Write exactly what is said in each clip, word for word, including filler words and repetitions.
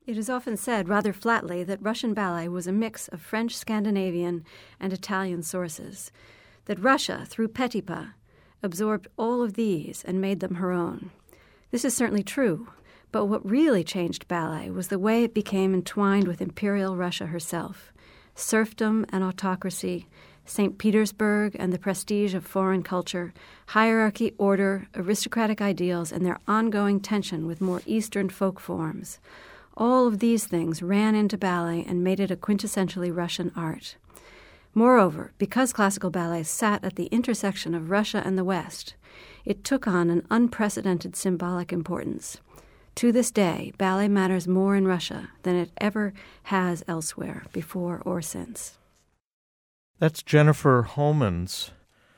It is often said, rather flatly, that Russian ballet was a mix of French, Scandinavian, and Italian sources, that Russia, through Petipa, absorbed all of these and made them her own. This is certainly true, but what really changed ballet was the way it became entwined with Imperial Russia herself, serfdom and autocracy, Saint Petersburg and the prestige of foreign culture, hierarchy, order, aristocratic ideals, and their ongoing tension with more Eastern folk forms. All of these things ran into ballet and made it a quintessentially Russian art. Moreover, because classical ballet sat at the intersection of Russia and the West, it took on an unprecedented symbolic importance. To this day, ballet matters more in Russia than it ever has elsewhere, before or since. That's Jennifer Homans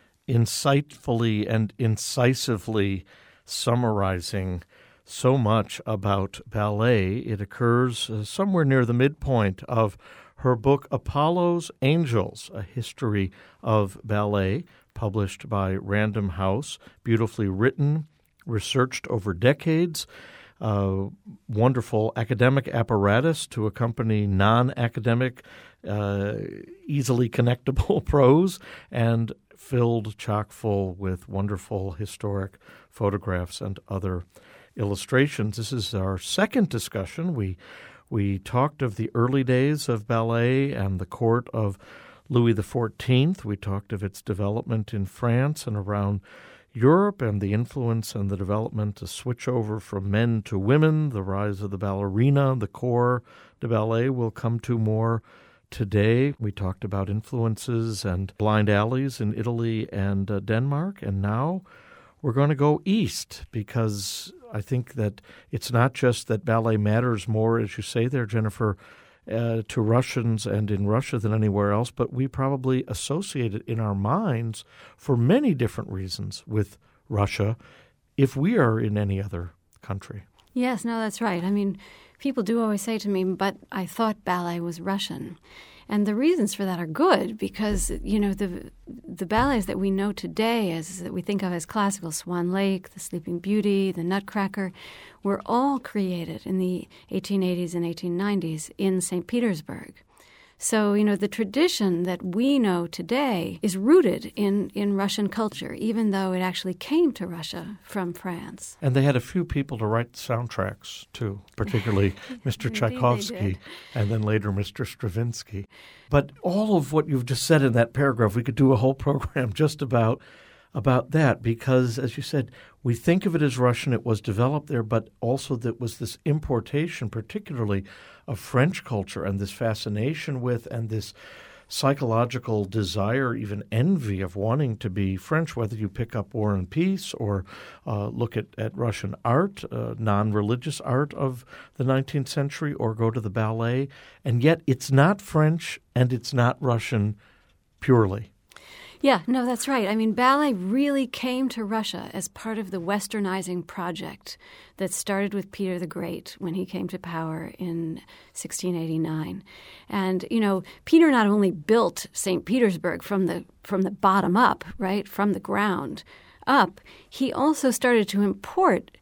insightfully and incisively summarizing so much about ballet. It occurs uh, somewhere near the midpoint of her book Apollo's Angels, A History of Ballet, published by Random House, beautifully written, researched over decades, uh, wonderful academic apparatus to accompany non-academic, uh, easily connectable prose, and filled chock full with wonderful historic photographs and other illustrations. This is our second discussion. We we talked of the early days of ballet and the court of Louis the Fourteenth. We talked of its development in France and around Europe and the influence and the development to switch over from men to women, the rise of the ballerina, the corps de ballet we'll come to more today. We talked about influences and blind alleys in Italy and uh, Denmark, and now we're going to go east because I think that it's not just that ballet matters more, as you say there, Jennifer, uh, to Russians and in Russia than anywhere else, but we probably associate it in our minds for many different reasons with Russia if we are in any other country. Yes, no, that's right. I mean, people do always say to me, but I thought ballet was Russian. And the reasons for that are good because, you know, the the ballets that we know today as that we think of as classical, Swan Lake, The Sleeping Beauty, The Nutcracker, were all created in the eighteen eighties and eighteen nineties in Saint Petersburg. So, you know, the tradition that we know today is rooted in, in Russian culture, even though it actually came to Russia from France. And they had a few people to write soundtracks, too, particularly Mister Tchaikovsky and then later Mister Stravinsky. But all of what you've just said in that paragraph, we could do a whole program just about about that because, as you said, we think of it as Russian. It was developed there, but also that was this importation, particularly of French culture and this fascination with and this psychological desire, even envy of wanting to be French, whether you pick up War and Peace or uh, look at, at Russian art, uh, non-religious art of the nineteenth century, or go to the ballet. And yet it's not French and it's not Russian purely. Yeah, no, that's right. I mean, ballet really came to Russia as part of the westernizing project that started with Peter the Great when he came to power in sixteen eighty-nine. And, you know, Peter not only built Saint Petersburg from the from the bottom up, right, from the ground up, he also started to import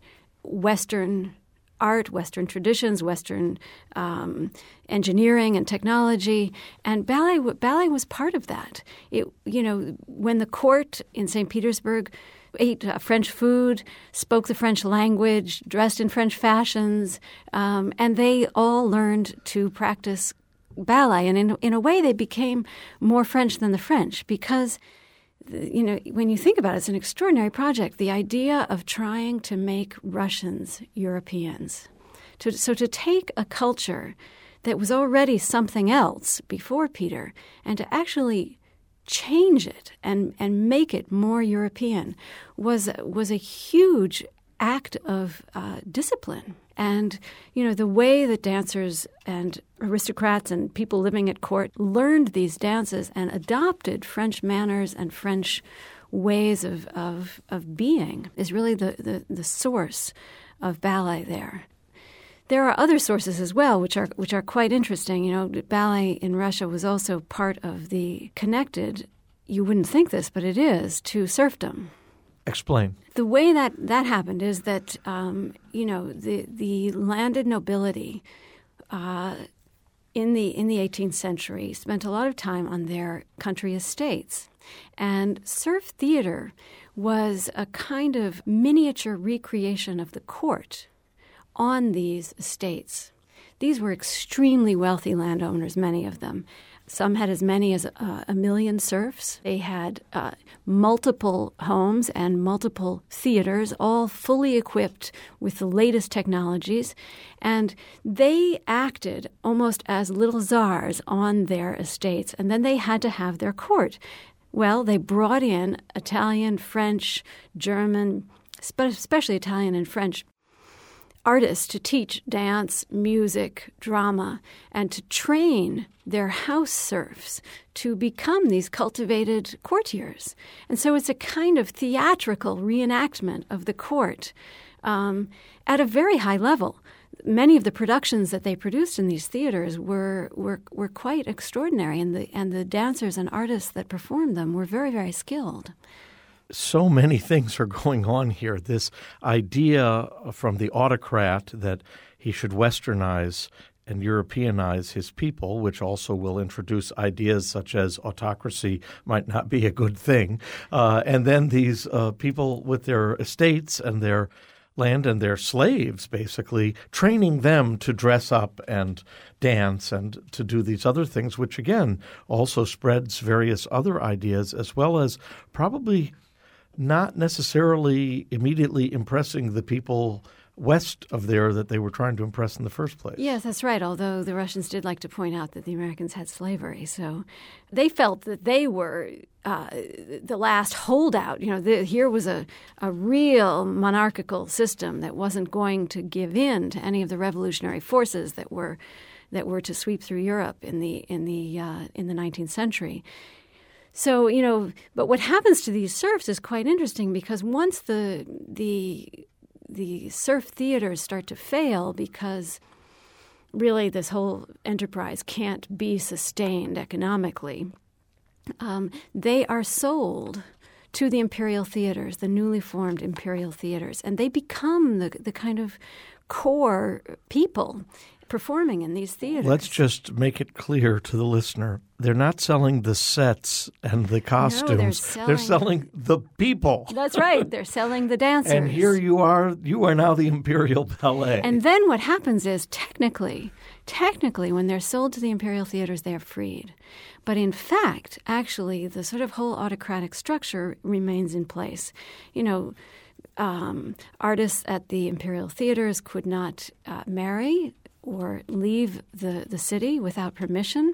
Western art, Western traditions, Western um, engineering and technology, and ballet. Ballet was part of that. It, you know, when the court in Saint Petersburg ate uh, French food, spoke the French language, dressed in French fashions, um, and they all learned to practice ballet. And in in a way, they became more French than the French because, you know, when you think about it, it's an extraordinary project. The idea of trying to make Russians Europeans. To, so to take a culture that was already something else before Peter and to actually change it and, and make it more European was, was a huge act of uh, discipline. And, you know, the way that dancers and aristocrats and people living at court learned these dances and adopted French manners and French ways of of, of being is really the, the, the source of ballet there. There are other sources as well, which are which are quite interesting. You know, ballet in Russia was also part of the connected, you wouldn't think this, but it is, to serfdom. Explain. The way that that happened is that, um, you know, the, the landed nobility uh, in the in the eighteenth century spent a lot of time on their country estates. And serf theater was a kind of miniature recreation of the court on these estates. These were extremely wealthy landowners, many of them. Some had as many as uh, a million serfs. They had uh, multiple homes and multiple theaters, all fully equipped with the latest technologies. And they acted almost as little czars on their estates. And then they had to have their court. Well, they brought in Italian, French, German, especially Italian and French artists to teach dance, music, drama, and to train their house serfs to become these cultivated courtiers. And so it's a kind of theatrical reenactment of the court um, at a very high level. Many of the productions that they produced in these theaters were were were quite extraordinary, and the and the dancers and artists that performed them were very, very skilled. So many things are going on here. This idea from the autocrat that he should westernize and Europeanize his people, which also will introduce ideas such as autocracy might not be a good thing. Uh, and then these uh, people with their estates and their land and their slaves, basically, training them to dress up and dance and to do these other things, which, again, also spreads various other ideas, as well as probably not necessarily immediately impressing the people west of there that they were trying to impress in the first place. Yes, that's right, although the Russians did like to point out that the Americans had slavery. So they felt that they were uh, the last holdout. You know, the, here was a, a real monarchical system that wasn't going to give in to any of the revolutionary forces that were that were to sweep through Europe in the in the uh, in the nineteenth century. So, you know, but what happens to these serfs is quite interesting, because once the the the serf theaters start to fail because really this whole enterprise can't be sustained economically, um, they are sold to the imperial theaters, the newly formed imperial theaters, and they become the the kind of core people performing in these theaters. Let's just make it clear to the listener. They're not selling the sets and the costumes. No, they're selling, they're selling the people. That's right. They're selling the dancers. And here you are. You are now the Imperial Ballet. And then what happens is technically, technically, when they're sold to the imperial theaters, they are freed. But in fact, actually, the sort of whole autocratic structure remains in place. You know, um, artists at the imperial theaters could not uh, marry or leave the, the city without permission.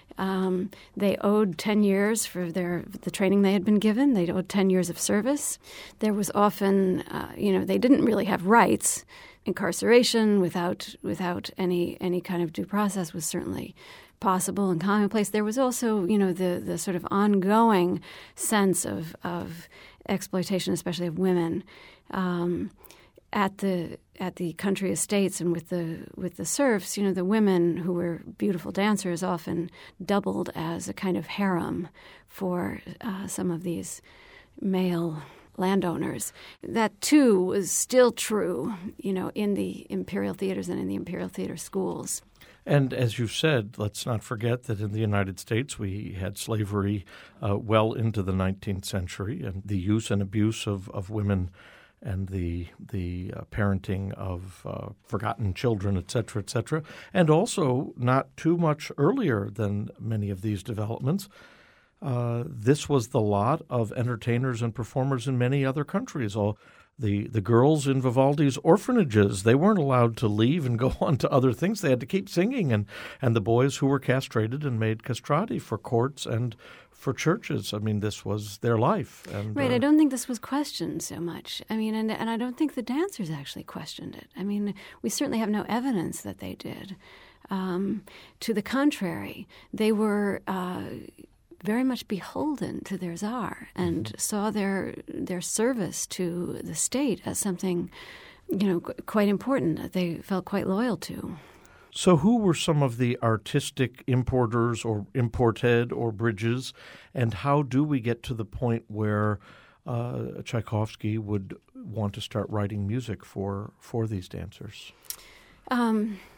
Um, they owed ten years for their the training they had been given. They owed ten years of service. There was often, uh, you know, they didn't really have rights. Incarceration without without any any kind of due process was certainly possible and commonplace. There was also, you know, the the sort of ongoing sense of of exploitation, especially of women. Um, At the at the country estates and with the with the serfs, you know, the women who were beautiful dancers often doubled as a kind of harem for uh, some of these male landowners. That too was still true, you know, in the imperial theaters and in the imperial theater schools. And as you've said, let's not forget that in the United States we had slavery uh, well into the nineteenth century, and the use and abuse of, of women and the the uh, parenting of uh, forgotten children, et cetera, et cetera. And also, not too much earlier than many of these developments, uh, this was the lot of entertainers and performers in many other countries. All the, the girls in Vivaldi's orphanages, they weren't allowed to leave and go on to other things. They had to keep singing. And, and the boys who were castrated and made castrati for courts and for churches. I mean, this was their life. And, right. Uh, I don't think this was questioned so much. I mean, and, and I don't think the dancers actually questioned it. I mean, we certainly have no evidence that they did. Um, to the contrary, they were uh, very much beholden to their czar and mm-hmm. saw their their service to the state as something, you know, qu- quite important that they felt quite loyal to. So who were some of the artistic importers or imported or bridges, and how do we get to the point where uh, Tchaikovsky would want to start writing music for, for these dancers? Um,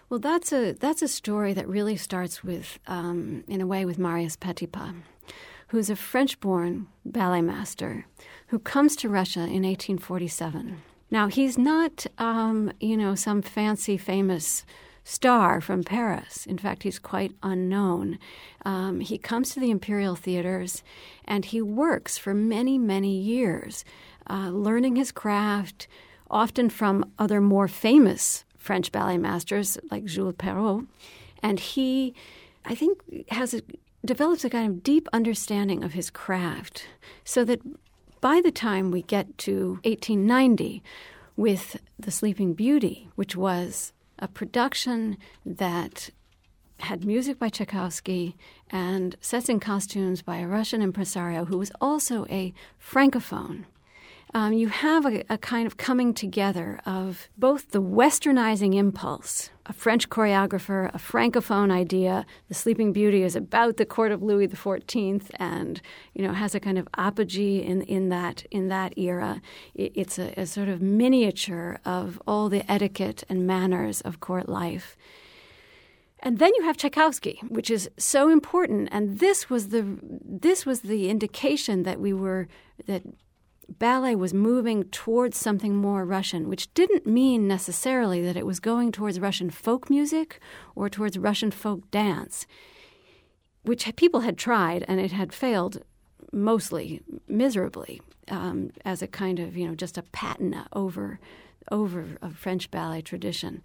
Well, that's a that's a story that really starts with, um, in a way, with Marius Petipa, who's a French-born ballet master who comes to Russia in eighteen forty-seven. Now, he's not, um, you know, some fancy, famous star from Paris. In fact, he's quite unknown. Um, he comes to the Imperial Theaters, and he works for many, many years, uh, learning his craft, often from other more famous French ballet masters like Jules Perrault. And he, I think, has a, develops a kind of deep understanding of his craft, so that by the time we get to eighteen ninety with The Sleeping Beauty, which was a production that had music by Tchaikovsky and sets and costumes by a Russian impresario who was also a francophone, Um, you have a, a kind of coming together of both the westernizing impulse, a French choreographer, a francophone idea. The Sleeping Beauty is about the court of Louis the fourteenth, and you know has a kind of apogee in, in that in that era. It, it's a, a sort of miniature of all the etiquette and manners of court life. And then you have Tchaikovsky, which is so important, and this was the this was the indication that we were that. ballet was moving towards something more Russian, which didn't mean necessarily that it was going towards Russian folk music or towards Russian folk dance, which people had tried, and it had failed mostly miserably um, as a kind of, you know, just a patina over, over a French ballet tradition.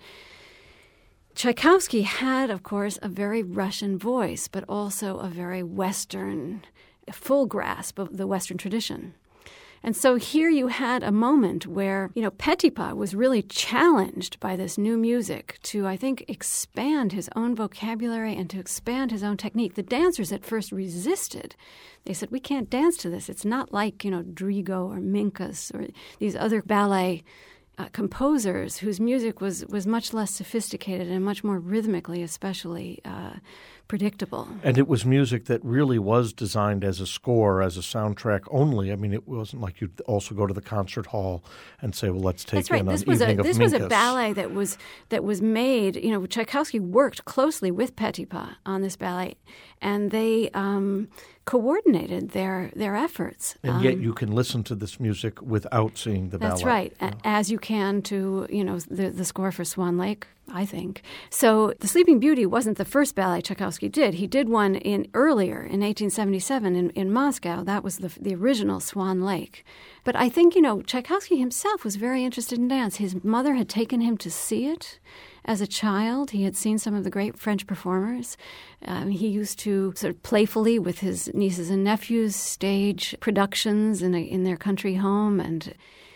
Tchaikovsky had, of course, a very Russian voice, but also a very Western, full grasp of the Western tradition. And so here you had a moment where, you know, Petipa was really challenged by this new music to, I think, expand his own vocabulary and to expand his own technique. The dancers at first resisted. They said, we can't dance to this. It's not like, you know, Drigo or Minkus or these other ballet uh, composers whose music was, was much less sophisticated and much more rhythmically, especially uh, predictable. And it was music that really was designed as a score, as a soundtrack only. I mean, it wasn't like you'd also go to the concert hall and say, well, let's take That's right. in This an was evening a, of This Minkus. was a ballet that was that was made, you know, Tchaikovsky worked closely with Petipa on this ballet, and they um, coordinated their, their efforts. And um, yet you can listen to this music without seeing the That's ballet. right, yeah. As you can to, you know, the, the score for Swan Lake, I think. So The Sleeping Beauty wasn't the first ballet Tchaikovsky did. He did one in earlier, in eighteen seventy-seven, in, in Moscow. That was the, the original Swan Lake. But I think, you know, Tchaikovsky himself was very interested in dance. His mother had taken him to see it as a child. He had seen some of the great French performers. Um, he used to sort of playfully, with his nieces and nephews, stage productions in, a, in their country home. And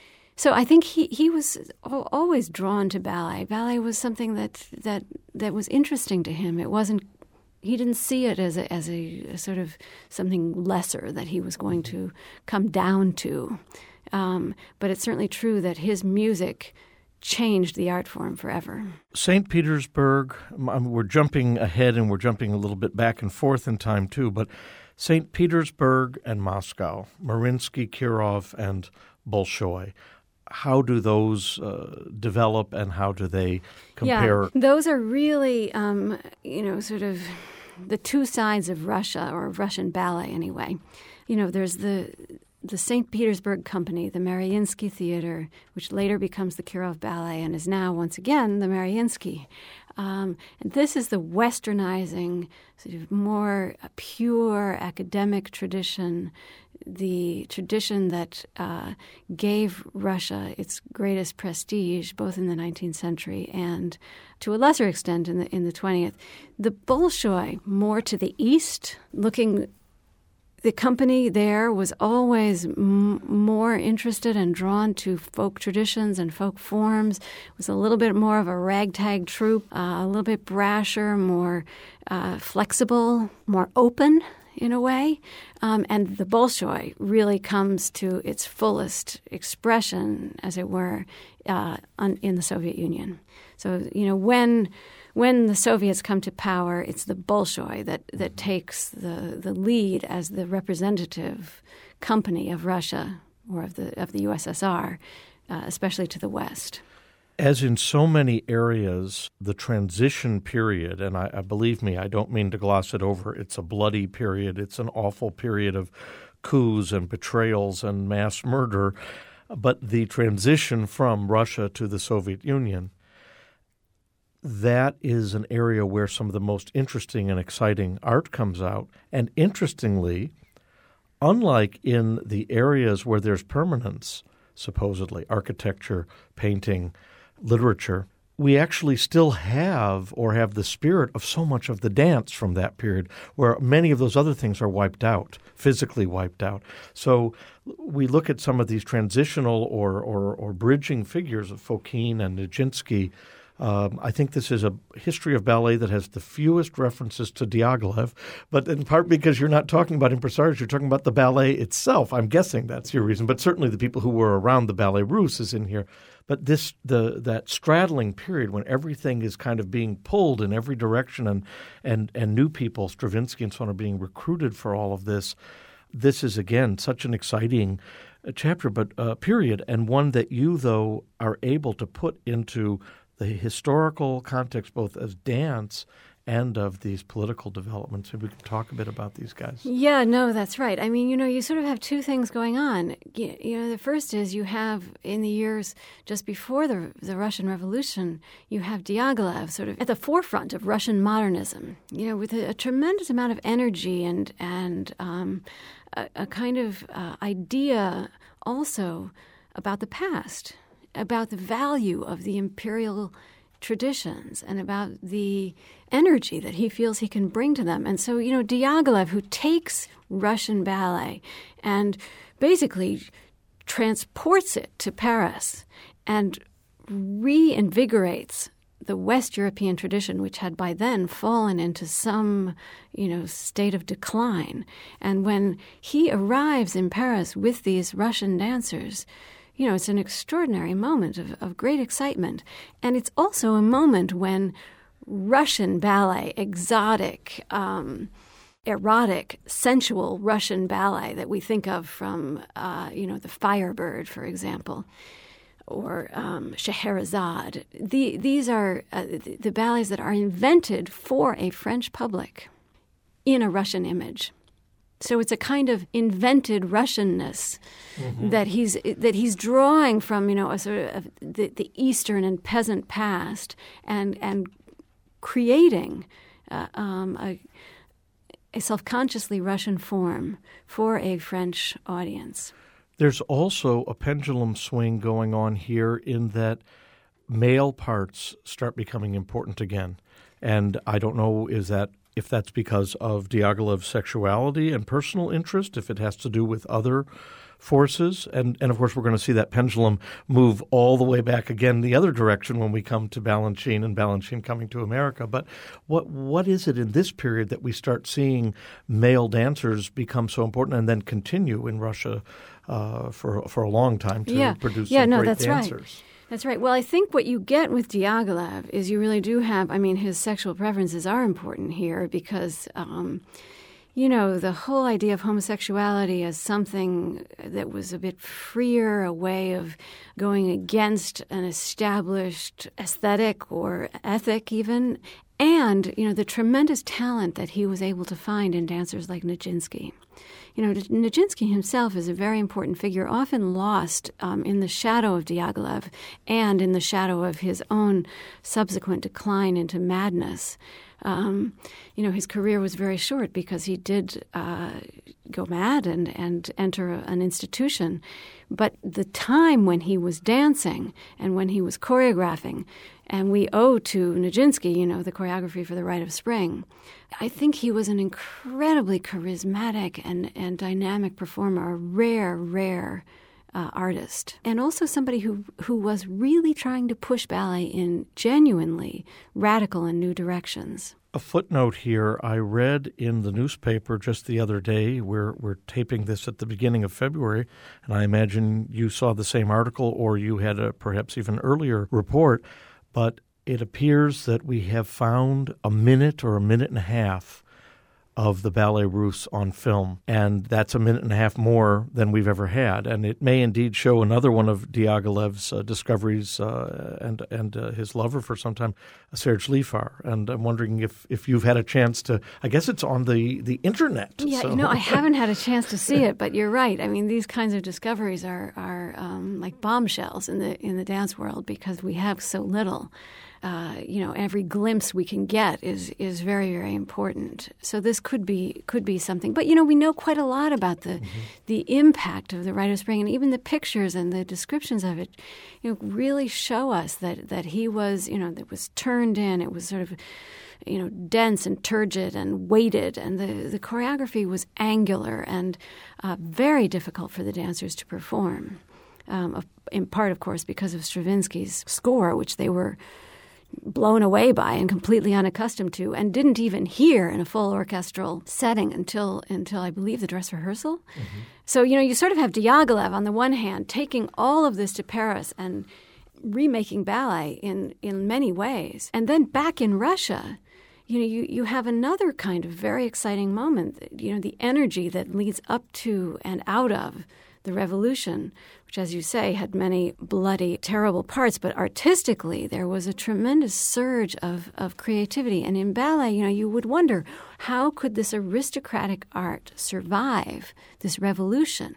so I think he, he was always drawn to ballet. Ballet was something that, that, that was interesting to him. It wasn't He didn't see it as a, as a, a sort of something lesser that he was going to come down to. Um, but it's certainly true that his music changed the art form forever. Saint Petersburg, we're jumping ahead and we're jumping a little bit back and forth in time too, but Saint Petersburg and Moscow, Mariinsky, Kirov, and Bolshoi. How do those uh, develop and how do they compare? Yeah, those are really, um, you know, sort of the two sides of Russia, or Russian ballet anyway. You know, there's the the Saint Petersburg Company, the Mariinsky Theater, which later becomes the Kirov Ballet and is now, once again, the Mariinsky. Um, and this is the westernizing, sort of more pure academic tradition, the tradition that uh, gave Russia its greatest prestige, both in the nineteenth century and, to a lesser extent, in the in the twentieth. The Bolshoi, more to the east, looking. The company there was always m- more interested and drawn to folk traditions and folk forms. It was a little bit more of a ragtag troupe, uh, a little bit brasher, more uh, flexible, more open in a way. Um, and the Bolshoi really comes to its fullest expression, as it were, uh, on, in the Soviet Union. So, you know, when... When the Soviets come to power, it's the Bolshoi that, that takes the, the lead as the representative company of Russia or of the of the U S S R, uh, especially to the West. As in so many areas, the transition period, and I, I believe me, I don't mean to gloss it over, it's a bloody period, it's an awful period of coups and betrayals and mass murder, but the transition from Russia to the Soviet Union, that is an area where some of the most interesting and exciting art comes out. And interestingly, unlike in the areas where there's permanence, supposedly, architecture, painting, literature, we actually still have or have the spirit of so much of the dance from that period, where many of those other things are wiped out, physically wiped out. So we look at some of these transitional or or, or bridging figures of Fokine and Nijinsky. Um, I think this is a history of ballet that has the fewest references to Diaghilev, but in part because you're not talking about impresarios, you're talking about the ballet itself. I'm guessing that's your reason, but certainly the people who were around the Ballet Russe is in here. But this the that straddling period when everything is kind of being pulled in every direction and and, and new people, Stravinsky and so on, are being recruited for all of this, this is, again, such an exciting chapter, but uh, period, and one that you, though, are able to put into the historical context both as dance and of these political developments. Maybe we can talk a bit about these guys. Yeah, no, that's right. I mean, you know, you sort of have two things going on. You, you know, the first is you have, in the years just before the the Russian Revolution, you have Diaghilev sort of at the forefront of Russian modernism, you know, with a, a tremendous amount of energy and, and um, a, a kind of uh, idea also about the past, about the value of the imperial traditions and about the energy that he feels he can bring to them. And so, you know, Diaghilev, who takes Russian ballet and basically transports it to Paris and reinvigorates the West European tradition, which had by then fallen into some, you know, state of decline. And when he arrives in Paris with these Russian dancers, you know, it's an extraordinary moment of, of great excitement. And it's also a moment when Russian ballet, exotic, um, erotic, sensual Russian ballet that we think of from, uh, you know, the Firebird, for example, or um, Scheherazade. The, these are uh, the, the ballets that are invented for a French public in a Russian image. So it's a kind of invented Russianness mm-hmm. that he's that he's drawing from, you know, a sort of the, the Eastern and peasant past, and and creating uh, um, a, a self-consciously Russian form for a French audience. There's also a pendulum swing going on here in that male parts start becoming important again, and I don't know is that. If that's because of Diaghilev's sexuality and personal interest, if it has to do with other forces. And, and of course, we're going to see that pendulum move all the way back again the other direction when we come to Balanchine and Balanchine coming to America. But what what is it in this period that we start seeing male dancers become so important and then continue in Russia uh, for, for a long time to yeah. produce yeah, some no, great that's dancers? Right. That's right. Well, I think what you get with Diaghilev is you really do have, I mean, his sexual preferences are important here because, um, you know, the whole idea of homosexuality as something that was a bit freer, a way of going against an established aesthetic or ethic even, and, you know, the tremendous talent that he was able to find in dancers like Nijinsky. You know, Nijinsky himself is a very important figure, often lost um, in the shadow of Diaghilev and in the shadow of his own subsequent decline into madness. Um, you know, his career was very short because he did uh, go mad and, and enter an institution. But the time when he was dancing and when he was choreographing, and we owe to Nijinsky, you know, the choreography for The Rite of Spring, I think he was an incredibly charismatic and, and dynamic performer, a rare, rare uh, artist, and also somebody who, who was really trying to push ballet in genuinely radical and new directions. A footnote here, I read in the newspaper just the other day, we're, we're taping this at the beginning of February, and I imagine you saw the same article or you had a perhaps even earlier report, but it appears that we have found a minute or a minute and a half of the Ballet Russe on film, and that's a minute and a half more than we've ever had. And it may indeed show another one of Diaghilev's uh, discoveries uh, and and uh, his lover for some time, Serge Lifar. And I'm wondering if, if you've had a chance to, I guess it's on the, the internet. Yeah, so. you know, I haven't had a chance to see it, but you're right. I mean, these kinds of discoveries are, are um, like bombshells in the in the dance world because we have so little. Uh, you know, every glimpse we can get is is very, very important. So this could be could be something. But, you know, we know quite a lot about the mm-hmm. the impact of the Rite of Spring, and even the pictures and the descriptions of it, you know, really show us that, that he was, you know, that was turned in. It was sort of, you know, dense and turgid and weighted, and the, the choreography was angular and uh, very difficult for the dancers to perform, um, in part, of course, because of Stravinsky's score, which they were blown away by and completely unaccustomed to, and didn't even hear in a full orchestral setting until until I believe the dress rehearsal. Mm-hmm. So, you know, you sort of have Diaghilev on the one hand taking all of this to Paris and remaking ballet in, in many ways. And then back in Russia, you know, you, you have another kind of very exciting moment, you know, the energy that leads up to and out of the revolution, which, as you say, had many bloody, terrible parts. But artistically, there was a tremendous surge of, of creativity. And in ballet, you know, you would wonder, how could this aristocratic art survive this revolution?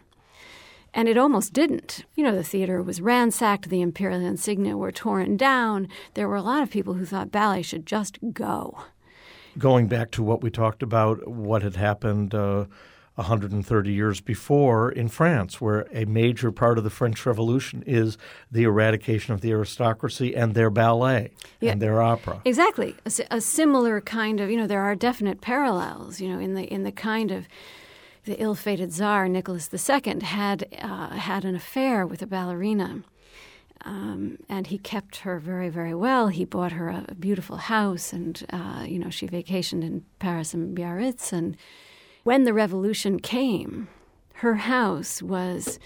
And it almost didn't. You know, the theater was ransacked. The imperial insignia were torn down. There were a lot of people who thought ballet should just go. Going back to what we talked about, what had happened uh, one hundred thirty years before in France, where a major part of the French Revolution is the eradication of the aristocracy and their ballet yeah, and their opera. Exactly. A, a similar kind of, you know, there are definite parallels, you know, in the in the kind of the ill-fated Tsar, Nicholas the Second, had, uh, had an affair with a ballerina. Um, and he kept her very, very well. He bought her a, a beautiful house, and, uh, you know, she vacationed in Paris and Biarritz. And when the revolution came, her house was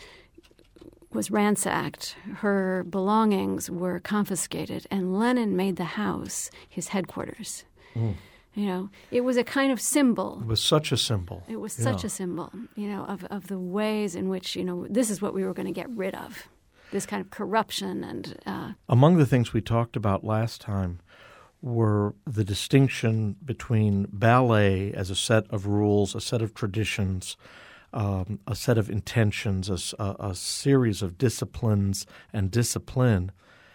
was ransacked. Her belongings were confiscated, and Lenin made the house his headquarters. Mm. You know, it was a kind of symbol. It was such a symbol. It was yeah. such a symbol, you know, of, of the ways in which, you know, this is what we were going to get rid of, this kind of corruption. And uh, among the things we talked about last time were the distinction between ballet as a set of rules, a set of traditions, um, a set of intentions, a, a series of disciplines and discipline,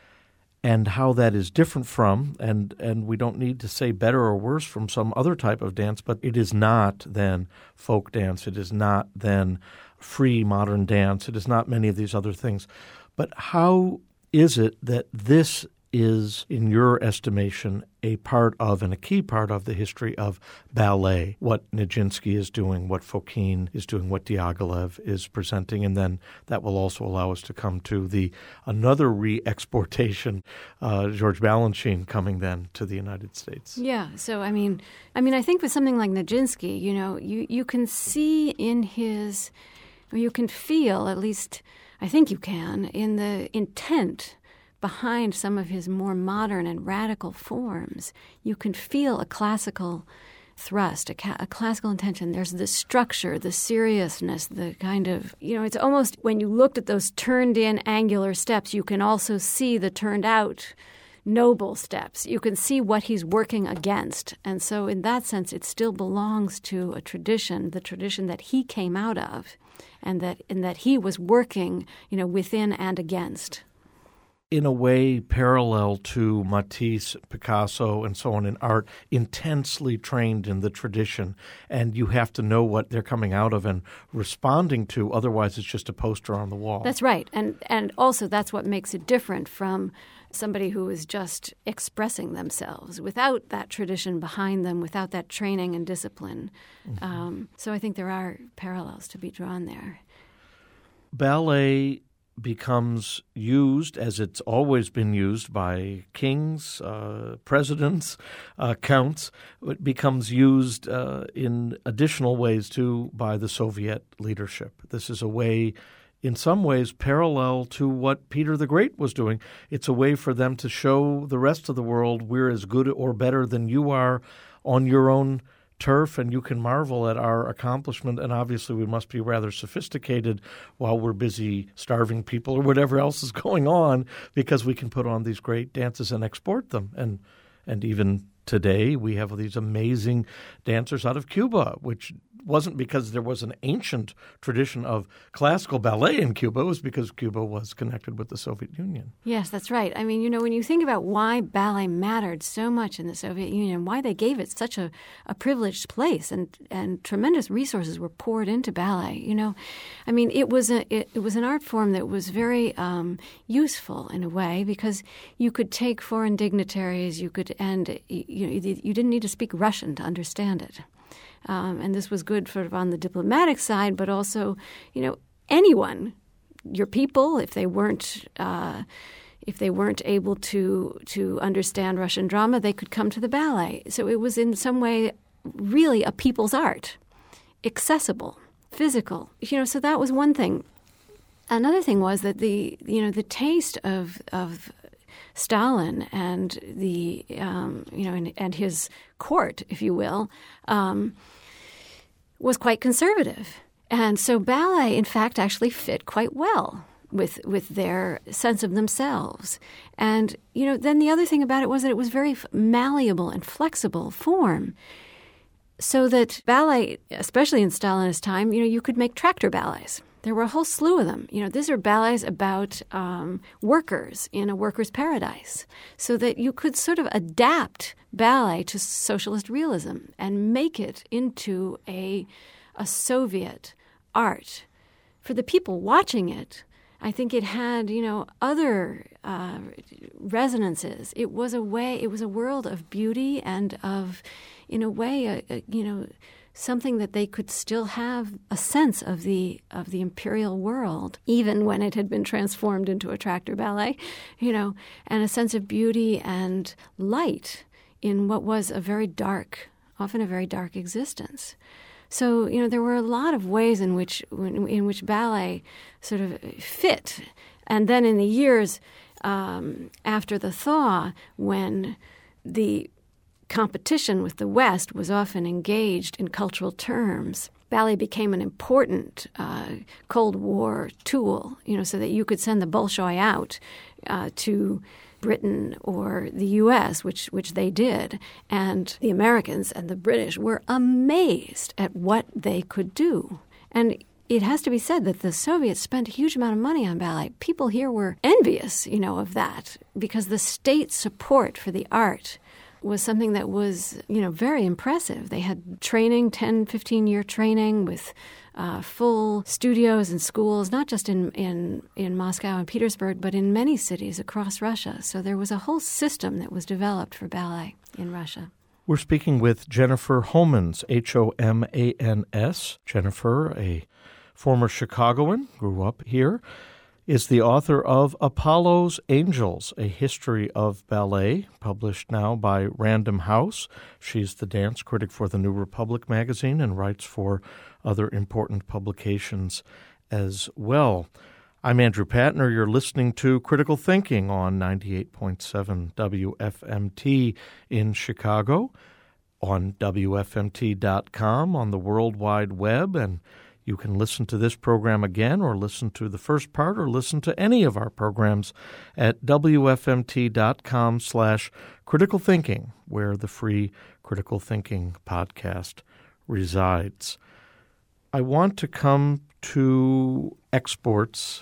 and how that is different from, and, and we don't need to say better or worse from some other type of dance, but it is not then folk dance. It is not then free modern dance. It is not many of these other things. But how is it that this is, in your estimation, a part of and a key part of the history of ballet, what Nijinsky is doing, what Fokine is doing, what Diaghilev is presenting, and then that will also allow us to come to the another re-exportation, uh, George Balanchine coming then to the United States. Yeah, so I mean, I mean, I think with something like Nijinsky, you know, you, you can see in his, or you can feel, at least I think you can, in the intent behind some of his more modern and radical forms. You can feel a classical thrust, a, ca- a classical intention. There's the structure, the seriousness, the kind of, you know, it's almost when you looked at those turned-in angular steps, you can also see the turned-out noble steps. You can see what he's working against. And so in that sense, it still belongs to a tradition, the tradition that he came out of, and that, and that he was working, you know, within and against. In a way parallel to Matisse, Picasso, and so on in art, intensely trained in the tradition, and you have to know what they're coming out of and responding to, otherwise it's just a poster on the wall. That's right, and and also that's what makes it different from somebody who is just expressing themselves without that tradition behind them, without that training and discipline. Mm-hmm. Um, so I think there are parallels to be drawn there. Ballet becomes used, as it's always been used, by kings, uh, presidents, uh, counts. It becomes used uh, in additional ways, too, by the Soviet leadership. This is a way, in some ways, parallel to what Peter the Great was doing. It's a way for them to show the rest of the world we're as good or better than you are on your own turf, and you can marvel at our accomplishment. And obviously we must be rather sophisticated while we're busy starving people or whatever else is going on, because we can put on these great dances and export them. And and even today we have these amazing dancers out of Cuba, which wasn't because there was an ancient tradition of classical ballet in Cuba. It was because Cuba was connected with the Soviet Union. Yes, that's right. I mean, you know, when you think about why ballet mattered so much in the Soviet Union, why they gave it such a, a privileged place, and, and tremendous resources were poured into ballet, you know, I mean, it was a it, it was an art form that was very um, useful in a way, because you could take foreign dignitaries, you could, and you, you, you didn't need to speak Russian to understand it. Um, and this was good sort of on the diplomatic side, but also, you know, anyone, your people, if they weren't uh, if they weren't able to to understand Russian drama, they could come to the ballet. So it was in some way really a people's art, accessible, physical. You know, so that was one thing. Another thing was that the you know the taste of of Stalin and the um, you know and, and his court, if you will, um, was quite conservative, and so ballet, in fact, actually fit quite well with with their sense of themselves. And you know, then the other thing about it was that it was very malleable and flexible form, so that ballet, especially in Stalinist time, you know, you could make tractor ballets. There were a whole slew of them. You know, these are ballets about um, workers in a worker's paradise, so that you could sort of adapt ballet to socialist realism and make it into a a Soviet art. For the people watching it, I think it had, you know, other uh, resonances. It was a way, it was a world of beauty and of, in a way, a, a, you know, something that they could still have a sense of the of the imperial world, even when it had been transformed into a tractor ballet, you know, and a sense of beauty and light in what was a very dark, often a very dark existence. So, you know, there were a lot of ways in which in which ballet sort of fit. And then in the years um, after the thaw, when the competition with the West was often engaged in cultural terms, ballet became an important uh, Cold War tool, you know, so that you could send the Bolshoi out uh, to Britain or the U S, which which they did, and the Americans and the British were amazed at what they could do. And it has to be said that the Soviets spent a huge amount of money on ballet. People here were envious, you know, of that, because the state support for the art was something that was, you know, very impressive. They had training, ten, fifteen-year training with uh, full studios and schools, not just in, in, in Moscow and Petersburg, but in many cities across Russia. So there was a whole system that was developed for ballet in Russia. We're speaking with Jennifer Homans, H O M A N S. Jennifer, a former Chicagoan, grew up here, is the author of Apollo's Angels, A History of Ballet, published now by Random House. She's the dance critic for the New Republic magazine and writes for other important publications as well. I'm Andrew Patner. You're listening to Critical Thinking on ninety-eight point seven W F M T in Chicago, on W F M T dot com, on the World Wide Web, and you can listen to this program again, or listen to the first part, or listen to any of our programs at W F M T dot com slash critical thinking, where the free Critical Thinking podcast resides. I want to come to exports,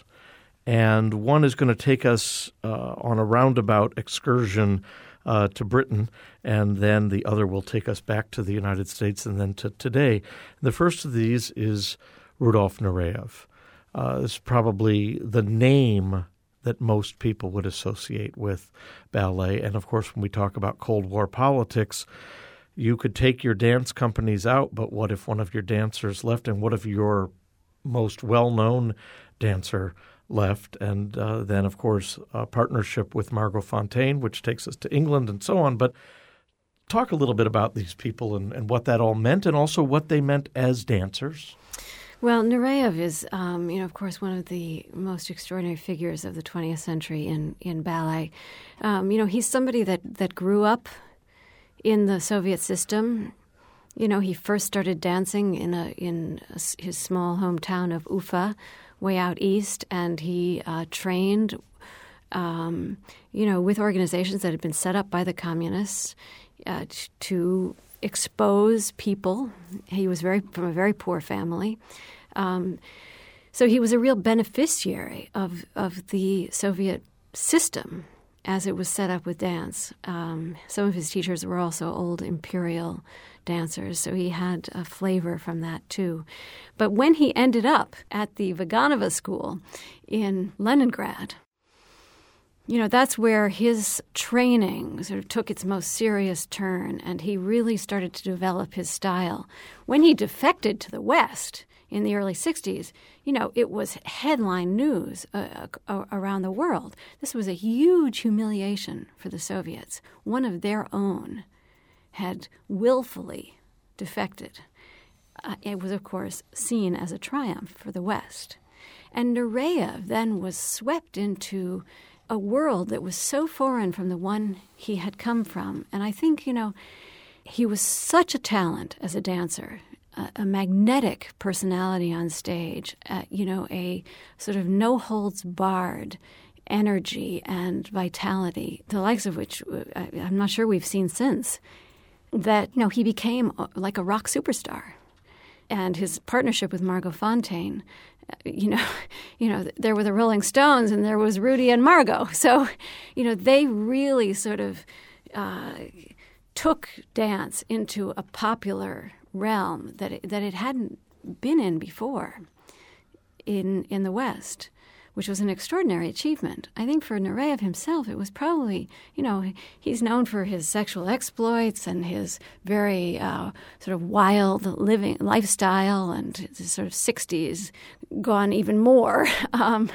and one is going to take us uh, on a roundabout excursion uh, to Britain, and then the other will take us back to the United States and then to today. The first of these is Rudolf Nureyev. Uh, it's probably the name that most people would associate with ballet. And, of course, when we talk about Cold War politics, you could take your dance companies out, but what if one of your dancers left, and what if your most well-known dancer left? And uh, then, of course, a partnership with Margot Fonteyn, which takes us to England and so on. But talk a little bit about these people and, and what that all meant, and also what they meant as dancers. Well, Nureyev is, um, you know, of course, one of the most extraordinary figures of the twentieth century in, in ballet. Um, you know, he's somebody that, that grew up in the Soviet system. You know, he first started dancing in a in a, his small hometown of Ufa, way out east, and he uh, trained, um, you know, with organizations that had been set up by the communists uh, t- to expose people. He was very from a very poor family. Um, so he was a real beneficiary of, of the Soviet system as it was set up with dance. Um, some of his teachers were also old imperial dancers, so he had a flavor from that too. But when he ended up at the Vaganova School in Leningrad, you know, that's where his training sort of took its most serious turn, and he really started to develop his style. When he defected to the West in the early sixties, you know, it was headline news uh, uh, around the world. This was a huge humiliation for the Soviets. One of their own had willfully defected. Uh, it was, of course, seen as a triumph for the West. And Nureyev then was swept into a world that was so foreign from the one he had come from. And I think, you know, he was such a talent as a dancer, a, a magnetic personality on stage, uh, you know, a sort of no-holds-barred energy and vitality, the likes of which I, I'm not sure we've seen since, that, you know, he became like a rock superstar. And his partnership with Margot Fonteyn, you know, you know, there were the Rolling Stones and there was Rudy and Margot. So, you know, they really sort of uh, took dance into a popular realm that it, that it hadn't been in before in in the West, which was an extraordinary achievement. I think for Nureyev himself, it was probably, you know, he's known for his sexual exploits and his very uh, sort of wild living lifestyle, and his sort of sixties gone even more. Um,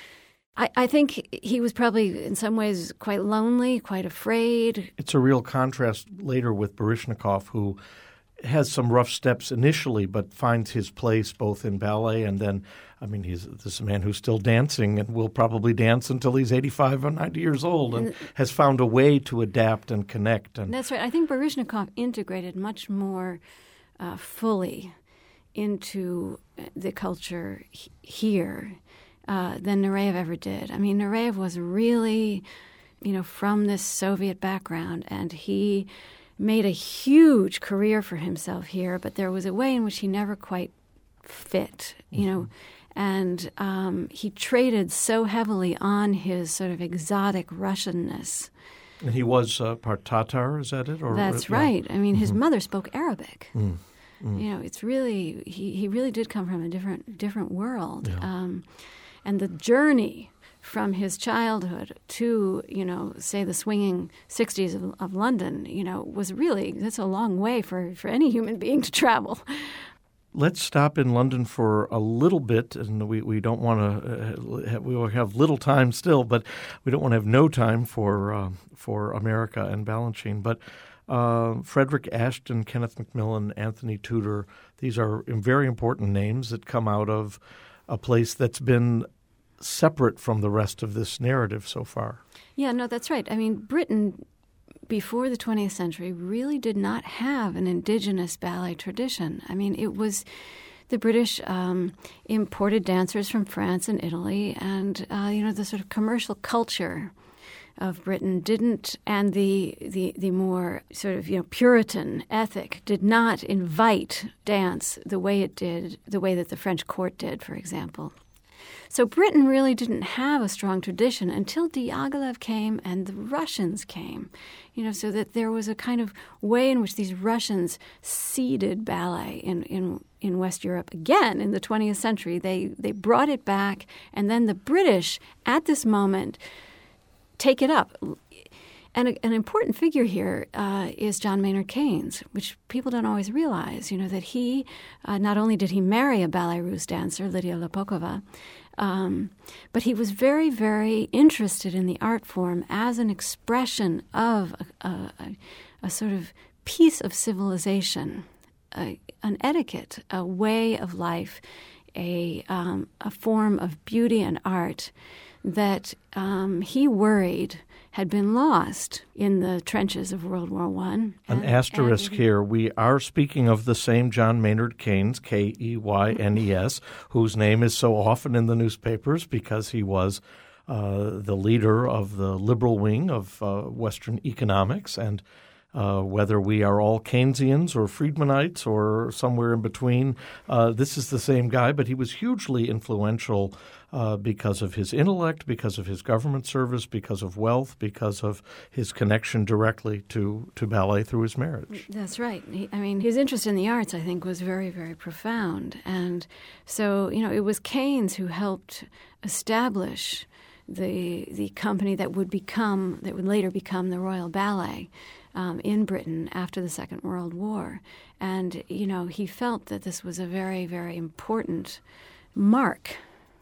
I, I think he was probably in some ways quite lonely, quite afraid. It's a real contrast later with Baryshnikov, who has some rough steps initially, but finds his place both in ballet and then, I mean, he's this is a man who's still dancing and will probably dance until he's eighty-five or ninety years old, and, and has found a way to adapt and connect. And that's right. I think Baryshnikov integrated much more uh, fully into the culture he- here uh, than Nureyev ever did. I mean, Nureyev was really, you know, from this Soviet background, and he made a huge career for himself here, but there was a way in which he never quite fit, you know, and um, he traded so heavily on his sort of exotic Russianness. And he was uh, part Tatar, is that it? Or, That's yeah. right. I mean, his mm-hmm. mother spoke Arabic. Mm. Mm. You know, it's really, he, he really did come from a different different world. Yeah. Um, and the journey from his childhood to, you know, say the swinging sixties of, of London, you know, was really, that's a long way for, for any human being to travel. Let's stop in London for a little bit, and we, we don't want to uh, – we will have little time still, but we don't want to have no time for uh, for America and Balanchine. But uh, Frederick Ashton, Kenneth Macmillan, Anthony Tudor, these are very important names that come out of a place that's been – separate from the rest of this narrative so far. Yeah, no, that's right. I mean, Britain, before the twentieth century, really did not have an indigenous ballet tradition. I mean, it was the British um, imported dancers from France and Italy, and, uh, you know, the sort of commercial culture of Britain didn't, and the, the, the more sort of, you know, Puritan ethic did not invite dance the way it did, the way that the French court did, for example. So Britain really didn't have a strong tradition until Diaghilev came and the Russians came, you know, so that there was a kind of way in which these Russians seeded ballet in, in, in West Europe again in the twentieth century. They, they brought it back, and then the British, at this moment, take it up. And a, an important figure here uh, is John Maynard Keynes, which people don't always realize, you know, that he, uh, not only did he marry a ballet russe dancer, Lydia Lepokova, um, but he was very, very interested in the art form as an expression of a, a, a sort of piece of civilization, a, an etiquette, a way of life, a, um, a form of beauty and art that um, he worried had been lost in the trenches of World War One. An asterisk and, here. We are speaking of the same John Maynard Keynes, K E Y N E S, whose name is so often in the newspapers because he was uh, the leader of the liberal wing of uh, Western economics. And uh, whether we are all Keynesians or Friedmanites or somewhere in between, uh, this is the same guy, but he was hugely influential Uh, because of his intellect, because of his government service, because of wealth, because of his connection directly to, to ballet through his marriage. That's right. He, I mean, his interest in the arts, I think, was very, very profound. And so, you know, it was Keynes who helped establish the the company that would become, that would later become the Royal Ballet um, in Britain after the Second World War. And, you know, he felt that this was a very, very important mark,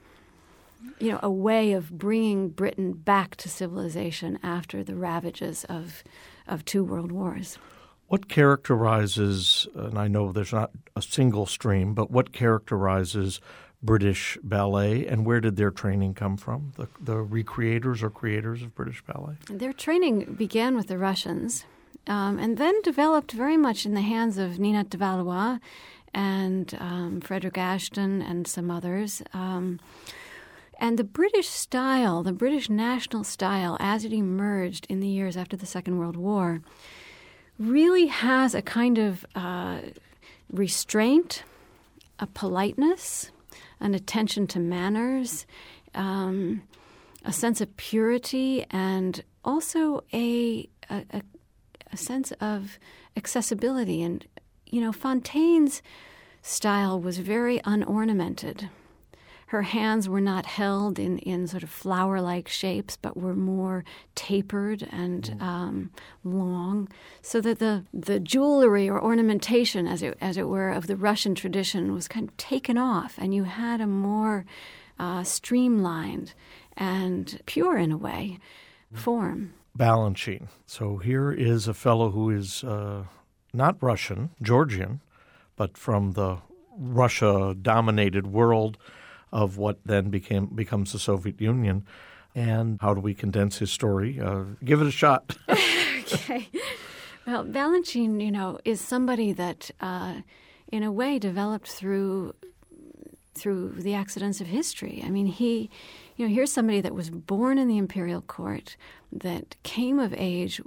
you know, a way of bringing Britain back to civilization after the ravages of of two world wars. What characterizes, and I know there's not a single stream, but what characterizes British ballet, and where did their training come from, the, the recreators or creators of British ballet? Their training began with the Russians um, and then developed very much in the hands of Ninette de Valois and um, Frederick Ashton and some others. Um And the British style, the British national style, as it emerged in the years after the Second World War, really has a kind of uh, restraint, a politeness, an attention to manners, um, a sense of purity, and also a, a, a sense of accessibility. And, you know, Fontaine's style was very unornamented. Her hands were not held in, in sort of flower-like shapes, but were more tapered and um, long, so that the, the jewelry or ornamentation, as it, as it were, of the Russian tradition was kind of taken off, and you had a more uh, streamlined and pure, in a way, form. Balanchine. So here is a fellow who is uh, not Russian, Georgian, but from the Russia-dominated world of what then became becomes the Soviet Union. And how do we condense his story? Uh, give it a shot. Okay. Well, Balanchine, you know, is somebody that, uh, in a way, developed through through the accidents of history. I mean, he, you know, here's somebody that was born in the imperial court, that came of age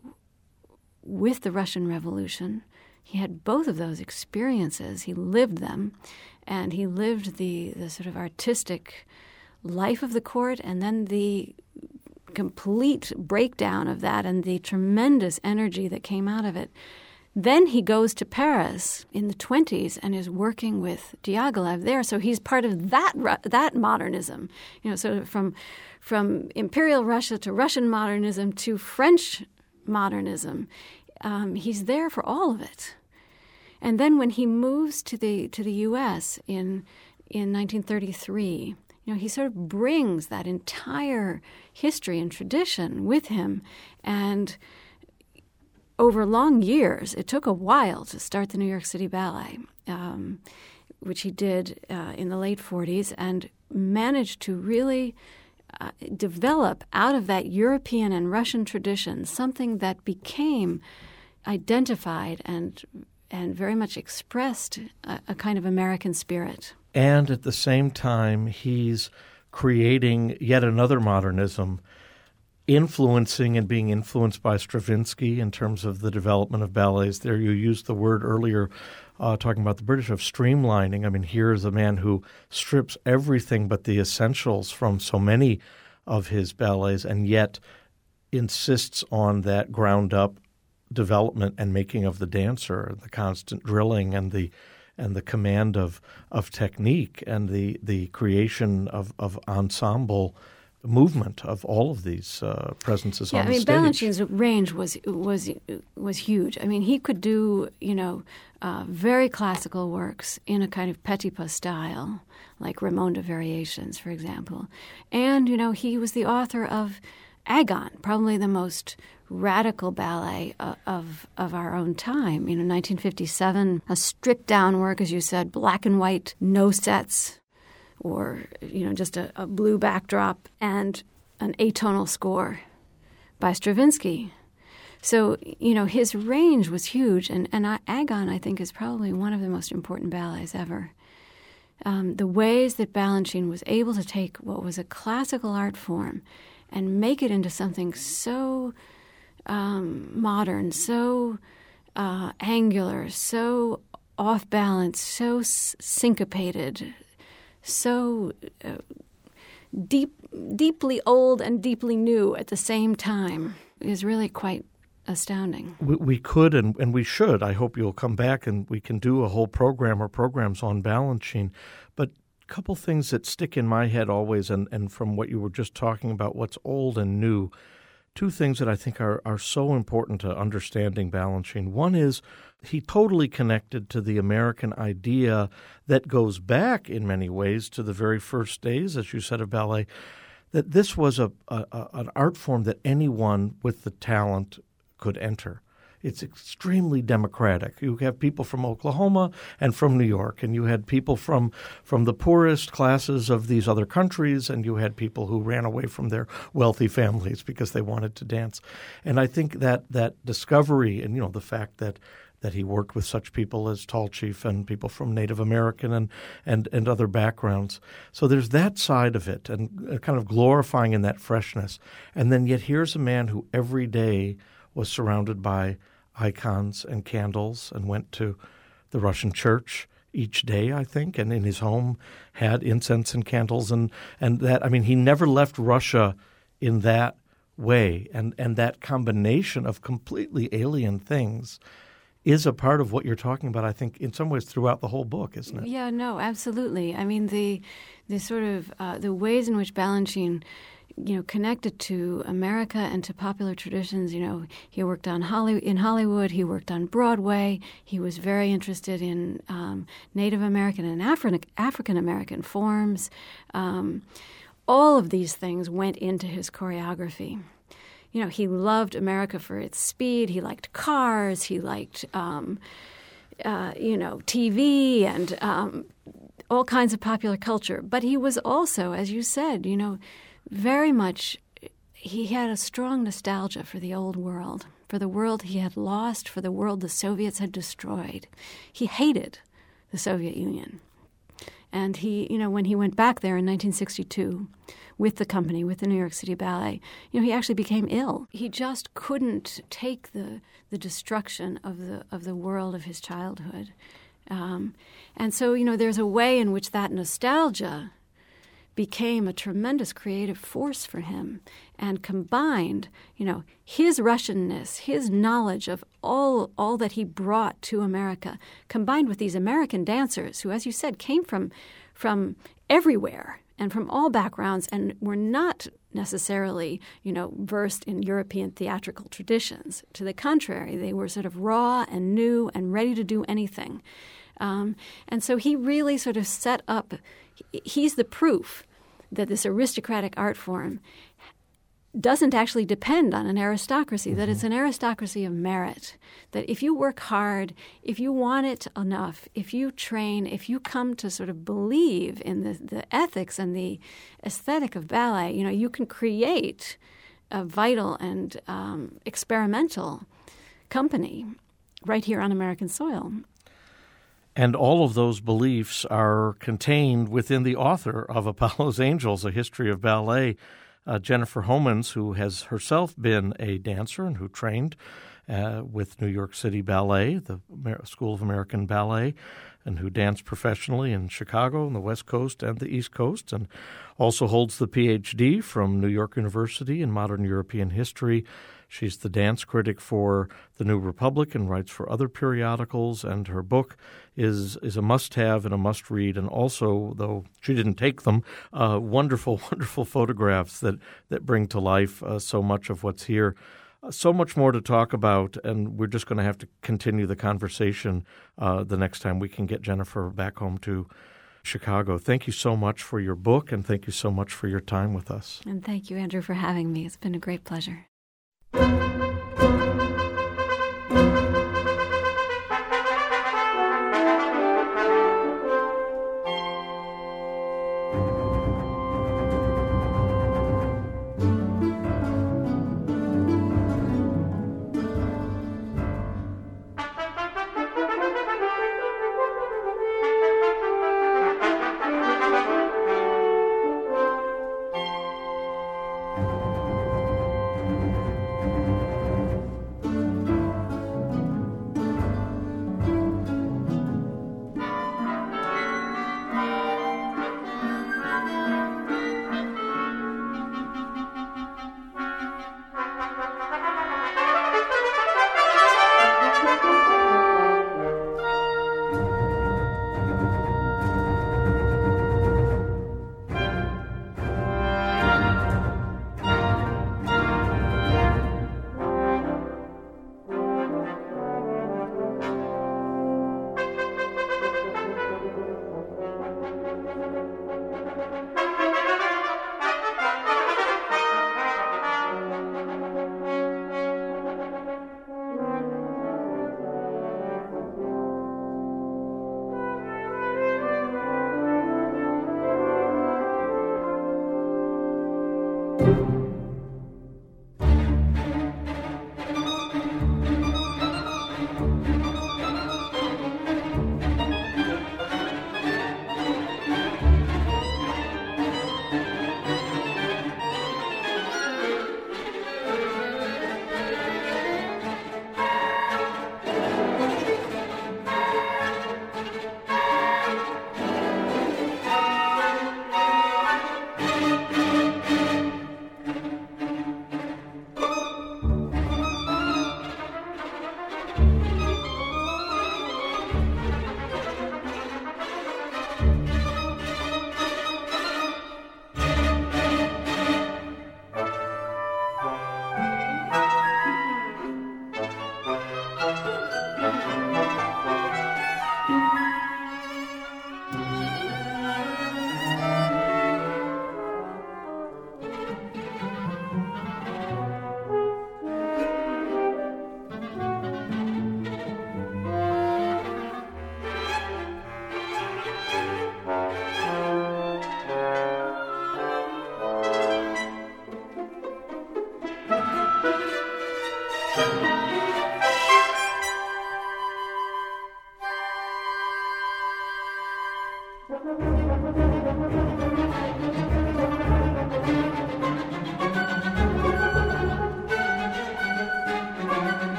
with the Russian Revolution. He had both of those experiences. He lived them, and he lived the, the sort of artistic life of the court, and then the complete breakdown of that and the tremendous energy that came out of it. Then he goes to Paris in the twenties and is working with Diaghilev there. So he's part of that that modernism. You know, so from from Imperial Russia to Russian modernism to French modernism, um, he's there for all of it. And then when he moves to the to the U S in in nineteen thirty-three, you know, he sort of brings that entire history and tradition with him. And over long years, it took a while to start the New York City Ballet, um, which he did uh, in the late forties, and managed to really uh, develop out of that European and Russian tradition something that became identified and and very much expressed a, a kind of American spirit. And at the same time, he's creating yet another modernism, influencing and being influenced by Stravinsky in terms of the development of ballets. There you used the word earlier, uh, talking about the British, of streamlining. I mean, here's a man who strips everything but the essentials from so many of his ballets and yet insists on that ground-up development and making of the dancer, the constant drilling and the and the command of of technique and the, the creation of, of ensemble movement of all of these uh, presences yeah, on I mean, the stage. Balanchine's range was was was huge. I mean, he could do, you know, uh, very classical works in a kind of Petipa style, like Raymonde Variations, for example. And, you know, he was the author of Agon, probably the most radical ballet of, of of our own time. You know, nineteen fifty-seven, a stripped-down work, as you said, black and white, no sets, or, you know, just a, a blue backdrop and an atonal score by Stravinsky. So, you know, his range was huge, and, and Agon, I think, is probably one of the most important ballets ever. Um, the ways that Balanchine was able to take what was a classical art form and make it into something so um, modern, so uh, angular, so off-balance, so s- syncopated, so uh, deep, deeply old and deeply new at the same time is really quite astounding. We, we could and, and we should. I hope you'll come back and we can do a whole program or programs on Balanchine. But a couple things that stick in my head always, and, and from what you were just talking about, what's old and new, two things that I think are, are so important to understanding Balanchine. One is he totally connected to the American idea that goes back in many ways to the very first days, as you said, of ballet, that this was a, a, a an art form that anyone with the talent could enter. It's extremely democratic. You have people from Oklahoma and from New York, and you had people from, from the poorest classes of these other countries, and you had people who ran away from their wealthy families because they wanted to dance. And I think that that discovery and, you know, the fact that that he worked with such people as Tall Chief and people from Native American and, and, and other backgrounds. So there's that side of it and kind of glorifying in that freshness. And then yet here's a man who every day was surrounded by icons and candles and went to the Russian church each day, I think, and in his home had incense and candles. And, and that, I mean, he never left Russia in that way. And, and that combination of completely alien things is a part of what you're talking about, I think, in some ways throughout the whole book, isn't it? Yeah, no, absolutely. I mean, the the sort of uh, the ways in which Balanchine, you know, connected to America and to popular traditions. You know, he worked on Holly in Hollywood. He worked on Broadway. He was very interested in um, Native American and Afri- African American forms. Um, all of these things went into his choreography. You know, he loved America for its speed. He liked cars. He liked, um, uh, you know, T V and um, all kinds of popular culture. But he was also, as you said, you know, very much, he had a strong nostalgia for the old world, for the world he had lost, for the world the Soviets had destroyed. He hated the Soviet Union. And he, you know, when he went back there in nineteen sixty-two with the company, with the New York City Ballet, you know, he actually became ill. He just couldn't take the the destruction of the of the world of his childhood. Um, and so, you know, there's a way in which that nostalgia became a tremendous creative force for him, and combined, you know, his Russianness, his knowledge of all all that he brought to America, combined with these American dancers who, as you said, came from from everywhere and from all backgrounds and were not necessarily, you know, versed in European theatrical traditions. To the contrary, they were sort of raw and new and ready to do anything. Um, and so he really sort of set up, he's the proof that this aristocratic art form doesn't actually depend on an aristocracy, mm-hmm. that it's an aristocracy of merit, that if you work hard, if you want it enough, if you train, if you come to sort of believe in the, the ethics and the aesthetic of ballet, you know, you can create a vital and um, experimental company right here on American soil. And all of those beliefs are contained within the author of Apollo's Angels, A History of Ballet, uh, Jennifer Homans, who has herself been a dancer and who trained uh, with New York City Ballet, the Amer- School of American Ballet, and who danced professionally in Chicago and the West Coast and the East Coast, and also holds the P H D from New York University in Modern European History. She's the dance critic for The New Republic and writes for other periodicals, and her book is is a must-have and a must-read, and also, though she didn't take them, uh, wonderful, wonderful photographs that, that bring to life uh, so much of what's here. Uh, so much more to talk about, and we're just going to have to continue the conversation uh, the next time we can get Jennifer back home to Chicago. Thank you so much for your book, and thank you so much for your time with us. And thank you, Andrew, for having me. It's been a great pleasure.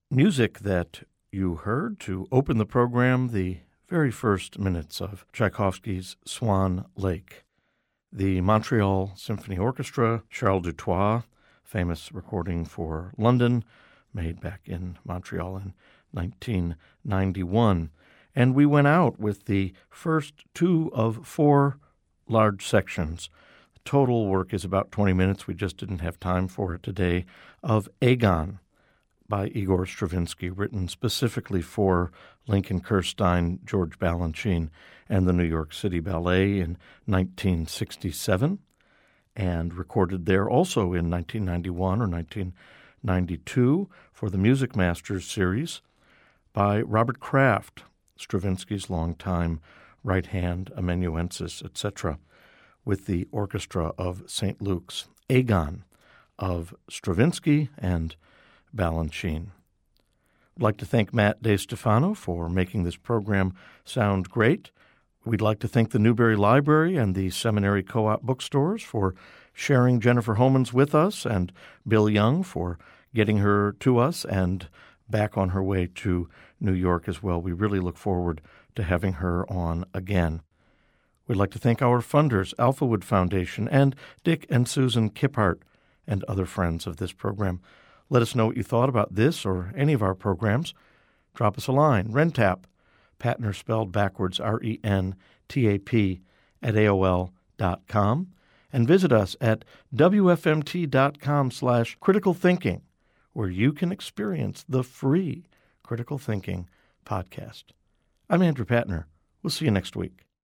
music that you heard to open the program, the very first minutes of Tchaikovsky's Swan Lake. The Montreal Symphony Orchestra, Charles Dutoit, famous recording for London, made back in Montreal in nineteen ninety-one. And we went out with the first two of four large sections. The total work is about twenty minutes. We just didn't have time for it today, of Aegon by Igor Stravinsky, written specifically for Lincoln Kirstein, George Balanchine, and the New York City Ballet in nineteen sixty-seven, and recorded there also in nineteen ninety-one or nineteen ninety-two for the Music Masters series by Robert Kraft, Stravinsky's longtime right-hand amanuensis, et cetera, with the Orchestra of Saint Luke's, Aegon of Stravinsky and Balanchine. I'd like to thank Matt DeStefano for making this program sound great. We'd like to thank the Newberry Library and the Seminary Co-op bookstores for sharing Jennifer Homans with us, and Bill Young for getting her to us and back on her way to New York as well. We really look forward to having her on again. We'd like to thank our funders, Alphawood Foundation, and Dick and Susan Kiphart, and other friends of this program. Let us know what you thought about this or any of our programs. Drop us a line, Rentap, Patner spelled backwards, R E N T A P, at A O L dot com, and visit us at W F M T dot com slash critical thinking, where you can experience the free Critical Thinking podcast. I'm Andrew Patner. We'll see you next week.